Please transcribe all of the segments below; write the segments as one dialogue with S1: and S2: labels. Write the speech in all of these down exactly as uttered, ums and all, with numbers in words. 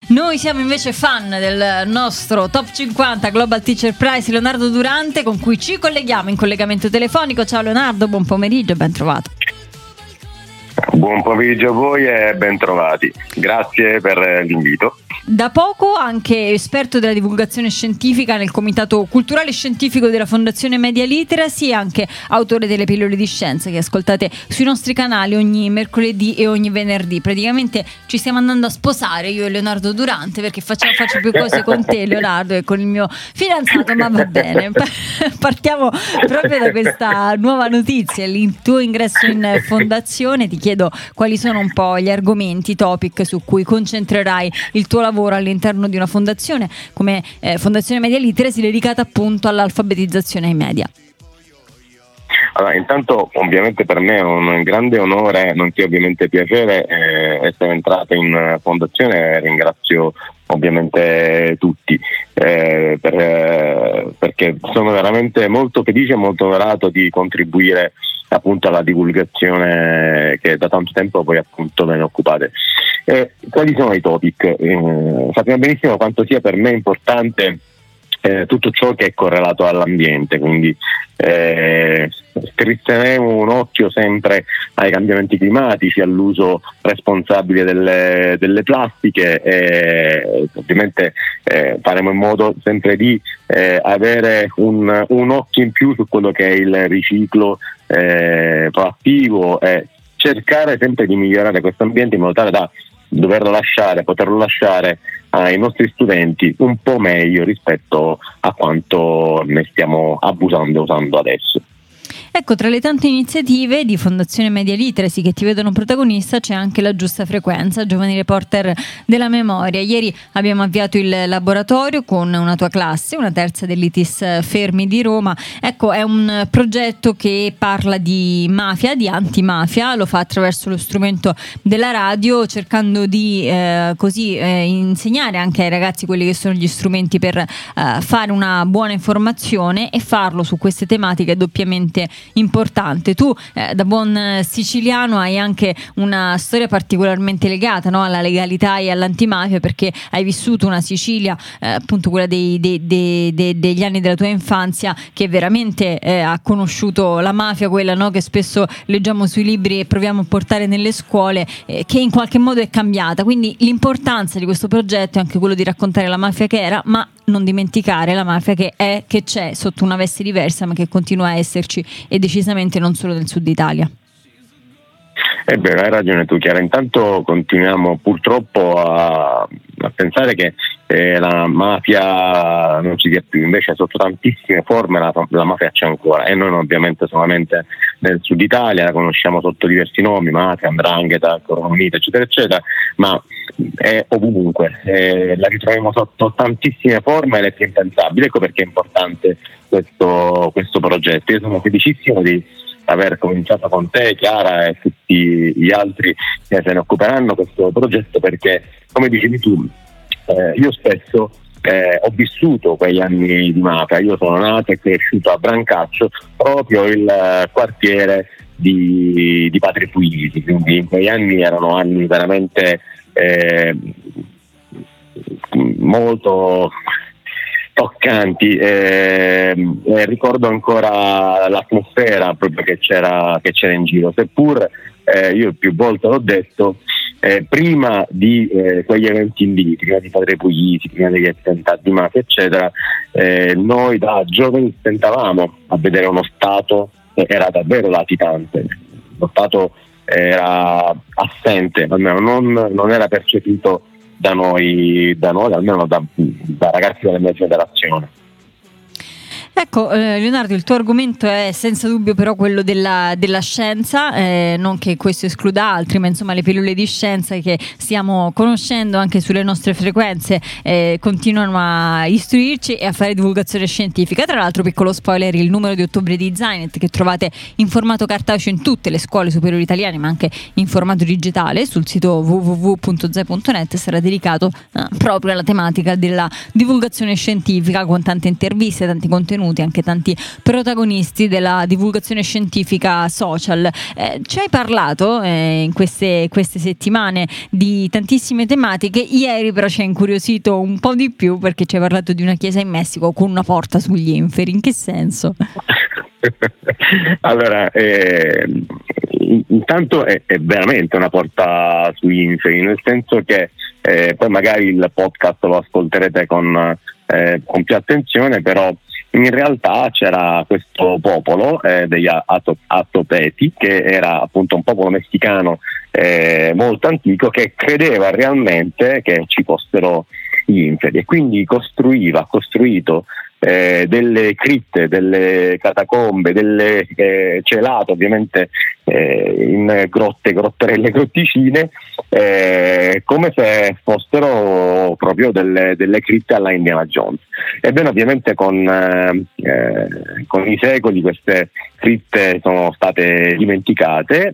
S1: Noi siamo invece fan del nostro Top cinquanta Global Teacher Prize Leonardo Durante, con cui ci colleghiamo in collegamento telefonico. Ciao Leonardo, buon pomeriggio e ben trovato.
S2: Buon pomeriggio a voi e ben trovati. Grazie per l'invito.
S1: Da poco anche esperto della divulgazione scientifica nel Comitato Culturale e Scientifico della Fondazione Media Literacy e anche autore delle pillole di scienza che ascoltate sui nostri canali ogni mercoledì e ogni venerdì. Praticamente ci stiamo andando a sposare io e Leonardo Durante, perché faccio, faccio più cose con te, Leonardo, e con il mio fidanzato, ma va bene. Partiamo proprio da questa nuova notizia, il tuo ingresso in fondazione. Ti chiedo quali sono un po' gli argomenti, i topic su cui concentrerai il tuo lavoro all'interno di una fondazione come eh, Fondazione Media Literacy, dedicata appunto all'alfabetizzazione ai media.
S2: Allora, intanto ovviamente per me è un grande onore, nonché ovviamente piacere eh, essere entrato in fondazione. Ringrazio ovviamente tutti eh, per, eh, perché sono veramente molto felice e molto onorato di contribuire appunto alla divulgazione che da tanto tempo voi appunto ve ne occupate. Eh, quali sono i topic? Eh, sappiamo benissimo quanto sia per me importante eh, tutto ciò che è correlato all'ambiente, quindi eh, strizzineremo un occhio sempre ai cambiamenti climatici, all'uso responsabile delle, delle plastiche e ovviamente eh, faremo in modo sempre di eh, avere un, un occhio in più su quello che è il riciclo eh, proattivo e cercare sempre di migliorare questo ambiente in modo tale da doverlo lasciare, poterlo lasciare ai nostri studenti un po' meglio rispetto a quanto ne stiamo abusando e usando adesso.
S1: Ecco, tra le tante iniziative di Fondazione Media Literacy che ti vedono protagonista c'è anche la Giusta Frequenza, Giovani Reporter della Memoria. Ieri abbiamo avviato il laboratorio con una tua classe, una terza dell'I T I S Fermi di Roma. Ecco, è un progetto che parla di mafia, di antimafia, lo fa attraverso lo strumento della radio, cercando di eh, così eh, insegnare anche ai ragazzi quelli che sono gli strumenti per eh, fare una buona informazione e farlo su queste tematiche doppiamente importante. Tu eh, da buon siciliano hai anche una storia particolarmente legata, no, alla legalità e all'antimafia, perché hai vissuto una Sicilia eh, appunto quella dei, dei, dei, dei, degli anni della tua infanzia che veramente eh, ha conosciuto la mafia, quella, no, che spesso leggiamo sui libri e proviamo a portare nelle scuole, eh, che in qualche modo è cambiata. Quindi l'importanza di questo progetto è anche quello di raccontare la mafia che era, ma non dimenticare la mafia che è, che c'è sotto una veste diversa, ma che continua a esserci, e decisamente non solo nel sud Italia.
S2: È vero, hai ragione tu, Chiara. Intanto continuiamo purtroppo a, a pensare che eh, la mafia non ci sia più, invece sotto tantissime forme la, la mafia c'è ancora, e noi ovviamente solamente nel sud Italia la conosciamo sotto diversi nomi, mafia, 'ndrangheta, Corona Unita, eccetera eccetera, ma è ovunque, eh, la ritroviamo sotto tantissime forme ed è impensabile. Ecco perché è importante questo, questo progetto. Io sono felicissimo di aver cominciato con te, Chiara, e tutti gli altri che se ne occuperanno questo progetto, perché come dicevi tu, eh, io spesso eh, ho vissuto quegli anni di mafia. Io sono nato e cresciuto a Brancaccio, proprio il quartiere di, di Patri Puglisi, quindi in quegli anni erano anni veramente eh, molto toccanti, eh, eh, ricordo ancora l'atmosfera proprio che c'era, che c'era in giro, seppur eh, io più volte l'ho detto, eh, prima di eh, quegli eventi inditi, prima di Padre Puglisi, prima degli attentati di mafia eccetera, eh, noi da giovani tentavamo a vedere uno Stato che era davvero latitante, lo Stato era assente, almeno non, non era percepito da noi, da noi almeno da, da ragazzi della mia generazione.
S1: Ecco, eh, Leonardo, il tuo argomento è senza dubbio però quello della, della scienza, eh, non che questo escluda altri, ma insomma le pillole di scienza che stiamo conoscendo anche sulle nostre frequenze eh, continuano a istruirci e a fare divulgazione scientifica. Tra l'altro, piccolo spoiler, il numero di ottobre di Zainet, che trovate in formato cartaceo in tutte le scuole superiori italiane, ma anche in formato digitale sul sito w w w punto zai punto net, sarà dedicato eh, proprio alla tematica della divulgazione scientifica, con tante interviste, tanti contenuti contenuti, anche tanti protagonisti della divulgazione scientifica social. Eh, ci hai parlato eh, in queste, queste settimane di tantissime tematiche. Ieri però ci ha incuriosito un po' di più perché ci hai parlato di una chiesa in Messico con una porta sugli inferi. In che senso?
S2: Allora, eh, intanto è, è veramente una porta sugli inferi, nel senso che eh, poi magari il podcast lo ascolterete con, eh, con più attenzione, però in realtà c'era questo popolo eh, degli Atopeti, che era appunto un popolo messicano eh, molto antico, che credeva realmente che ci fossero gli inferi e quindi costruiva, ha costruito Eh, delle cripte, delle catacombe, delle eh, celate ovviamente eh, in grotte, grotterelle, grotticine, eh, come se fossero proprio delle, delle cripte alla Indiana Jones. Ebbene, ovviamente con, eh, con i secoli queste cripte sono state dimenticate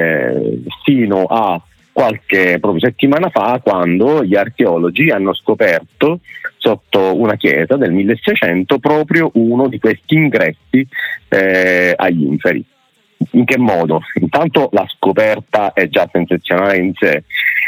S2: eh, fino a qualche proprio settimana fa, quando gli archeologi hanno scoperto sotto una chiesa del milleseicento proprio uno di questi ingressi eh, agli inferi. In che modo? Intanto la scoperta è già sensazionale in sé,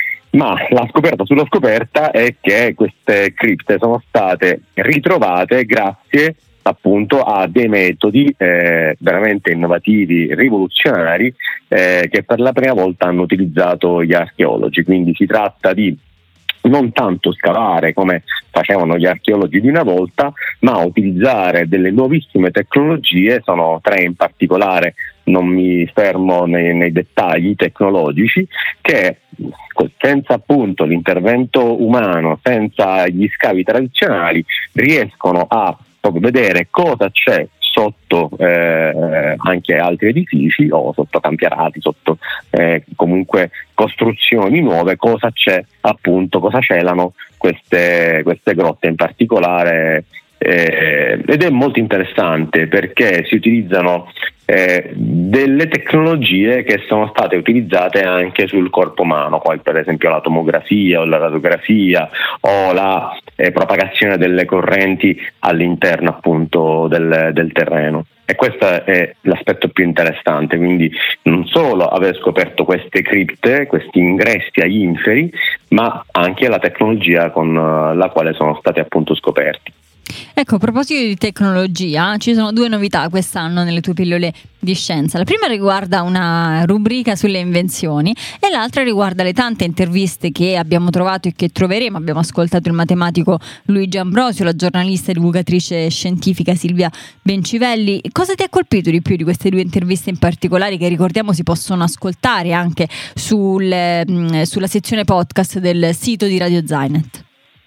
S2: ma la scoperta sulla scoperta è che queste cripte sono state ritrovate grazie appunto a dei metodi eh, veramente innovativi, rivoluzionari, eh, che per la prima volta hanno utilizzato gli archeologi. Quindi si tratta di non tanto scavare come facevano gli archeologi di una volta, ma utilizzare delle nuovissime tecnologie. Sono tre in particolare, non mi fermo nei, nei dettagli tecnologici, che senza appunto l'intervento umano, senza gli scavi tradizionali, riescono a proprio vedere cosa c'è sotto eh, anche altri edifici o sotto campierati, sotto eh, comunque costruzioni nuove, cosa c'è appunto, cosa celano queste, queste grotte in particolare. Eh, ed è molto interessante perché si utilizzano eh, delle tecnologie che sono state utilizzate anche sul corpo umano, come per esempio la tomografia o la radiografia o la eh, propagazione delle correnti all'interno appunto del, del terreno. E questo è l'aspetto più interessante, quindi non solo aver scoperto queste cripte, questi ingressi agli inferi, ma anche la tecnologia con la quale sono stati appunto scoperti.
S1: Ecco, a proposito di tecnologia, ci sono due novità quest'anno nelle tue pillole di scienza. La prima riguarda una rubrica sulle invenzioni e l'altra riguarda le tante interviste che abbiamo trovato e che troveremo. Abbiamo ascoltato il matematico Luigi Ambrosio, la giornalista e divulgatrice scientifica Silvia Bencivelli. Cosa ti ha colpito di più di queste due interviste in particolare, che ricordiamo si possono ascoltare anche sul, sulla sezione podcast del sito di Radio Zainet?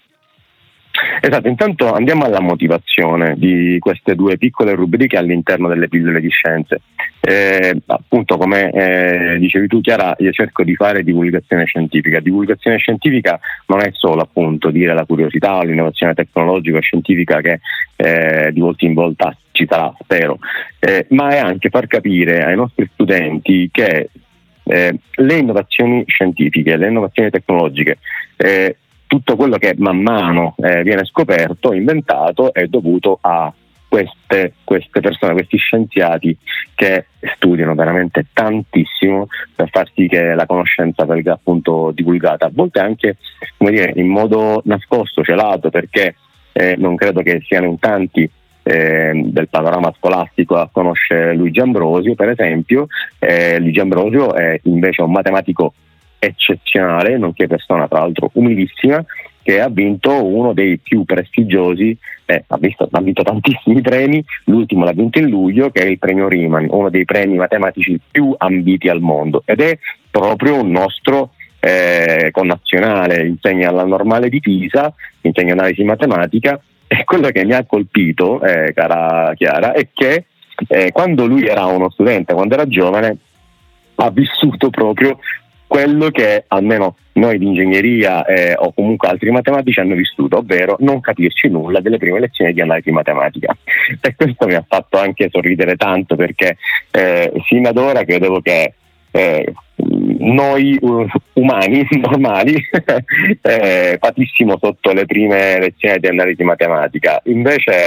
S2: Esatto, intanto andiamo alla motivazione di queste due piccole rubriche all'interno delle pillole di scienze. Eh, appunto, come eh, dicevi tu, Chiara, io cerco di fare divulgazione scientifica. Divulgazione scientifica non è solo appunto dire la curiosità, l'innovazione tecnologica e scientifica che eh, di volta in volta ci sarà, spero, eh, ma è anche far capire ai nostri studenti che eh, le innovazioni scientifiche, le innovazioni tecnologiche, eh, tutto quello che man mano eh, viene scoperto, inventato, è dovuto a queste, queste persone, questi scienziati che studiano veramente tantissimo per far sì che la conoscenza venga appunto divulgata, a volte anche, come dire, in modo nascosto, celato, perché eh, non credo che siano in tanti eh, del panorama scolastico a conoscere Luigi Ambrosio, per esempio. eh, Luigi Ambrosio è invece un matematico eccezionale, nonché persona tra l'altro umilissima, che ha vinto uno dei più prestigiosi, eh, ha, visto, ha vinto tantissimi premi, l'ultimo l'ha vinto in luglio, che è il premio Riemann, uno dei premi matematici più ambiti al mondo, ed è proprio un nostro eh, connazionale, insegna alla Normale di Pisa, insegna analisi matematica, e quello che mi ha colpito, eh, cara Chiara, è che eh, quando lui era uno studente, quando era giovane, ha vissuto proprio quello che almeno noi di ingegneria eh, o comunque altri matematici hanno vissuto, ovvero non capirci nulla delle prime lezioni di analisi matematica. E questo mi ha fatto anche sorridere tanto, perché eh, fino ad ora credevo che eh, noi uh, umani normali eh, patissimo sotto le prime lezioni di analisi matematica. Invece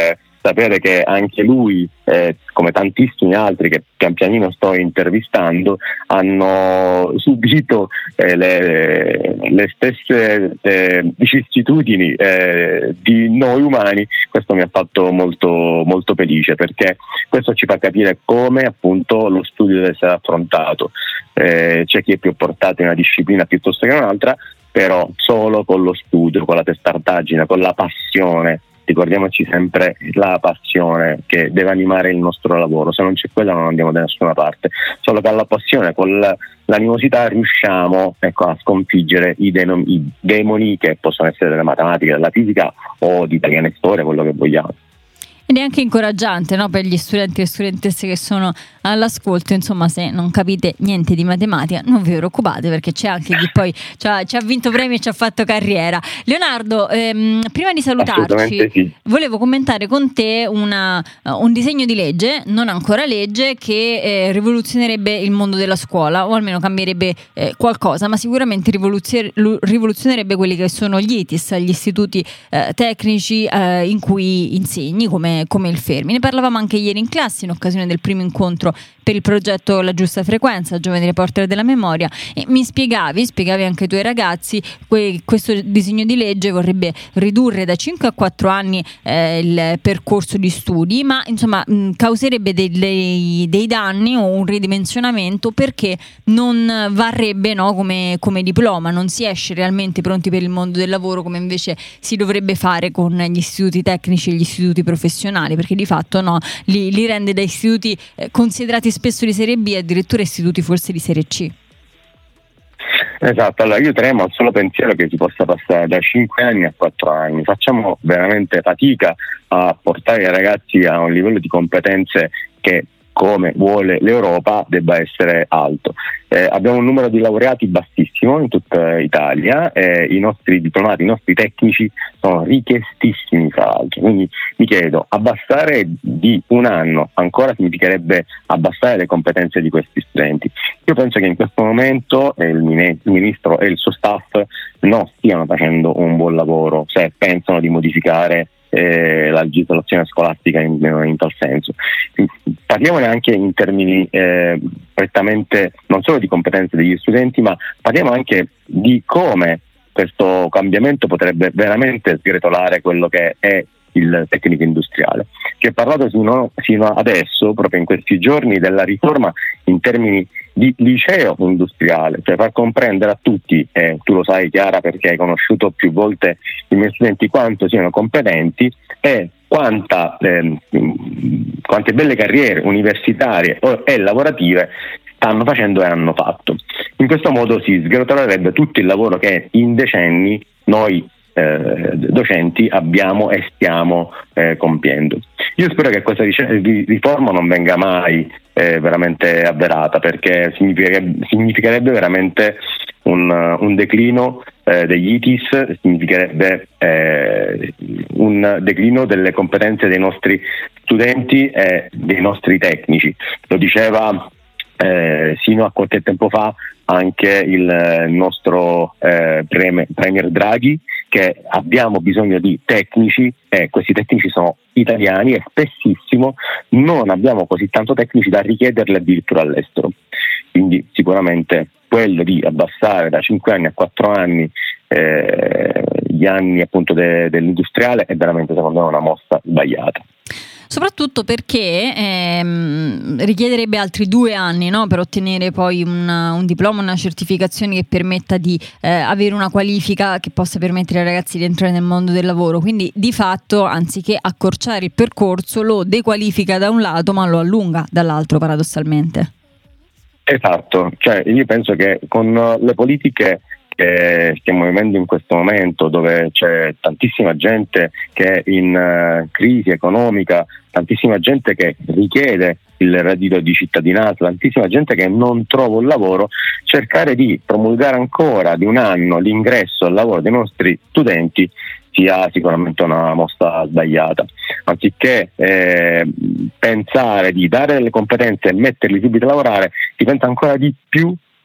S2: sapere che anche lui, eh, come tantissimi altri che pian pianino sto intervistando, hanno subito eh, le, le stesse eh, vicissitudini eh, di noi umani. Questo mi ha fatto molto, molto felice, perché questo ci fa capire come appunto lo studio deve essere affrontato. Eh, c'è chi è più portato in una disciplina piuttosto che in un'altra, però solo con lo studio, con la testardaggine, con la passione. Ricordiamoci sempre la passione che deve animare il nostro lavoro, se non c'è quella non andiamo da nessuna parte. Solo con la passione, con l'animosità riusciamo, ecco, a sconfiggere i, denom- i demoni che possono essere della matematica, della fisica o di italiano e storia, quello che vogliamo.
S1: Ed è anche incoraggiante, no, per gli studenti e studentesse che sono all'ascolto. Insomma, se non capite niente di matematica non vi preoccupate, perché c'è anche chi poi ci ha, ci ha vinto premi e ci ha fatto carriera. Leonardo, ehm, prima di salutarci sì. volevo commentare con te una, uh, un disegno di legge, non ancora legge, che eh, rivoluzionerebbe il mondo della scuola, o almeno cambierebbe eh, qualcosa, ma sicuramente rivoluzioner- rivoluzionerebbe quelli che sono gli I T I S, gli istituti eh, tecnici eh, in cui insegni, come come il Fermi. Ne parlavamo anche ieri in classe in occasione del primo incontro per il progetto La Giusta Frequenza, Giovani Reporter della Memoria, e mi spiegavi, spiegavi anche ai tuoi ragazzi, que- questo disegno di legge vorrebbe ridurre da cinque a quattro anni eh, il percorso di studi, ma insomma mh, causerebbe dei, dei, dei danni o un ridimensionamento, perché non varrebbe, no, come, come diploma, non si esce realmente pronti per il mondo del lavoro come invece si dovrebbe fare con gli istituti tecnici e gli istituti professionali, perché di fatto no, li, li rende da istituti eh, considerati spesso di serie B addirittura istituti forse di serie C.
S2: Esatto, allora io tremo al solo pensiero che si possa passare da cinque anni a quattro anni. Facciamo veramente fatica a portare i ragazzi a un livello di competenze che, come vuole l'Europa, debba essere alto. Eh, abbiamo un numero di laureati bassissimo in tutta Italia, eh, i nostri diplomati, i nostri tecnici sono richiestissimi fra l'altro, quindi mi chiedo, abbassare di un anno ancora significherebbe abbassare le competenze di questi studenti. Io penso che in questo momento eh, il, mine- il Ministro e il suo staff non stiano facendo un buon lavoro se pensano di modificare Eh, la legislazione scolastica in, in tal senso. Parliamone anche in termini eh, prettamente non solo di competenze degli studenti, ma parliamo anche di come questo cambiamento potrebbe veramente sgretolare quello che è il tecnico industriale. Si è parlato sino, sino adesso, proprio in questi giorni, della riforma in termini di liceo industriale, cioè far comprendere a tutti, eh, tu lo sai Chiara perché hai conosciuto più volte i miei studenti, quanto siano competenti e quanta, eh, quante belle carriere universitarie e lavorative stanno facendo e hanno fatto. In questo modo si sgretolerebbe tutto il lavoro che in decenni noi eh, docenti abbiamo e stiamo eh, compiendo. Io spero che questa riforma non venga mai eh, veramente avverata, perché significherebbe, significherebbe veramente un, un declino eh, degli I T I S, significherebbe eh, un declino delle competenze dei nostri studenti e dei nostri tecnici. Lo diceva eh, sino a qualche tempo fa anche il nostro eh, premier, premier Draghi, che abbiamo bisogno di tecnici e questi tecnici sono italiani e spessissimo non abbiamo così tanto tecnici da richiederli addirittura all'estero. Quindi sicuramente quello di abbassare da cinque anni a quattro anni eh, gli anni appunto de, dell'industriale è veramente, secondo me, una mossa sbagliata.
S1: Soprattutto perché ehm, richiederebbe altri due anni, no, per ottenere poi un, un diploma, una certificazione che permetta di eh, avere una qualifica che possa permettere ai ragazzi di entrare nel mondo del lavoro. Quindi di fatto, anziché accorciare il percorso, lo dequalifica da un lato ma lo allunga dall'altro, paradossalmente.
S2: Esatto, cioè io penso che con le politiche che stiamo vivendo in questo momento, dove c'è tantissima gente che è in uh, crisi economica, tantissima gente che richiede il reddito di cittadinanza, tantissima gente che non trova un lavoro, cercare di promulgare ancora di un anno l'ingresso al lavoro dei nostri studenti sia sicuramente una mossa sbagliata. Anziché eh, pensare di dare delle competenze e metterli subito a lavorare, si pensa ancora di più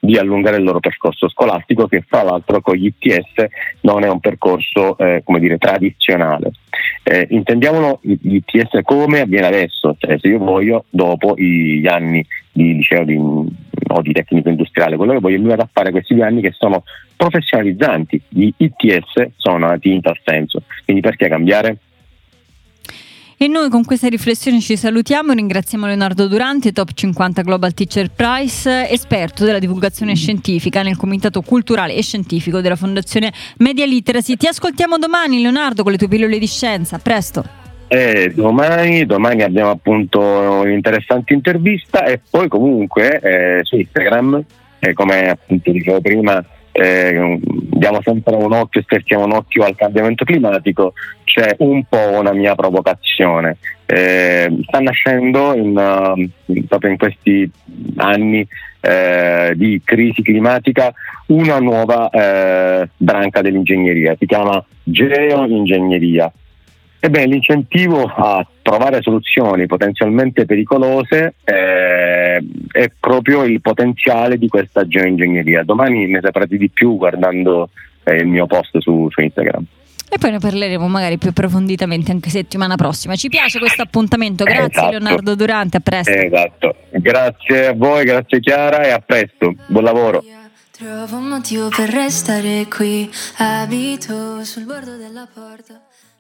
S2: di allungare il loro percorso scolastico, che fra l'altro con gli I T S non è un percorso eh, come dire tradizionale. Eh, intendiamolo gli I T S come avviene adesso, cioè se io voglio dopo gli anni di liceo di, o di tecnico industriale, quello che voglio, mi vado a fare questi due anni che sono professionalizzanti. Gli I T S sono nati in tal senso, quindi perché cambiare?
S1: E noi con questa riflessione ci salutiamo, ringraziamo Leonardo Durante, Top cinquanta Global Teacher Prize, esperto della divulgazione scientifica nel Comitato Culturale e Scientifico della Fondazione Media Literacy. Ti ascoltiamo domani, Leonardo, con le tue pillole di scienza. A presto.
S2: Eh, domani, domani abbiamo appunto un'interessante intervista, e poi comunque eh, su Instagram, eh, come appunto dicevo prima, eh, diamo sempre un occhio, sterchiamo un occhio al cambiamento climatico. C'è un po' una mia provocazione. Eh, sta nascendo in, uh, proprio in questi anni eh, di crisi climatica una nuova eh, branca dell'ingegneria, si chiama geoingegneria. Ebbene, l'incentivo a trovare soluzioni potenzialmente pericolose eh, è proprio il potenziale di questa geoingegneria. Domani ne saprete di più guardando eh, il mio post su, su Instagram.
S1: E poi ne parleremo magari più approfonditamente anche settimana prossima. Ci piace questo appuntamento. Grazie, esatto. Leonardo Durante, a presto.
S2: Esatto, grazie a voi, grazie Chiara, e a presto. Buon lavoro.
S3: Trovo un motivo per restare qui, abito sul bordo della porta.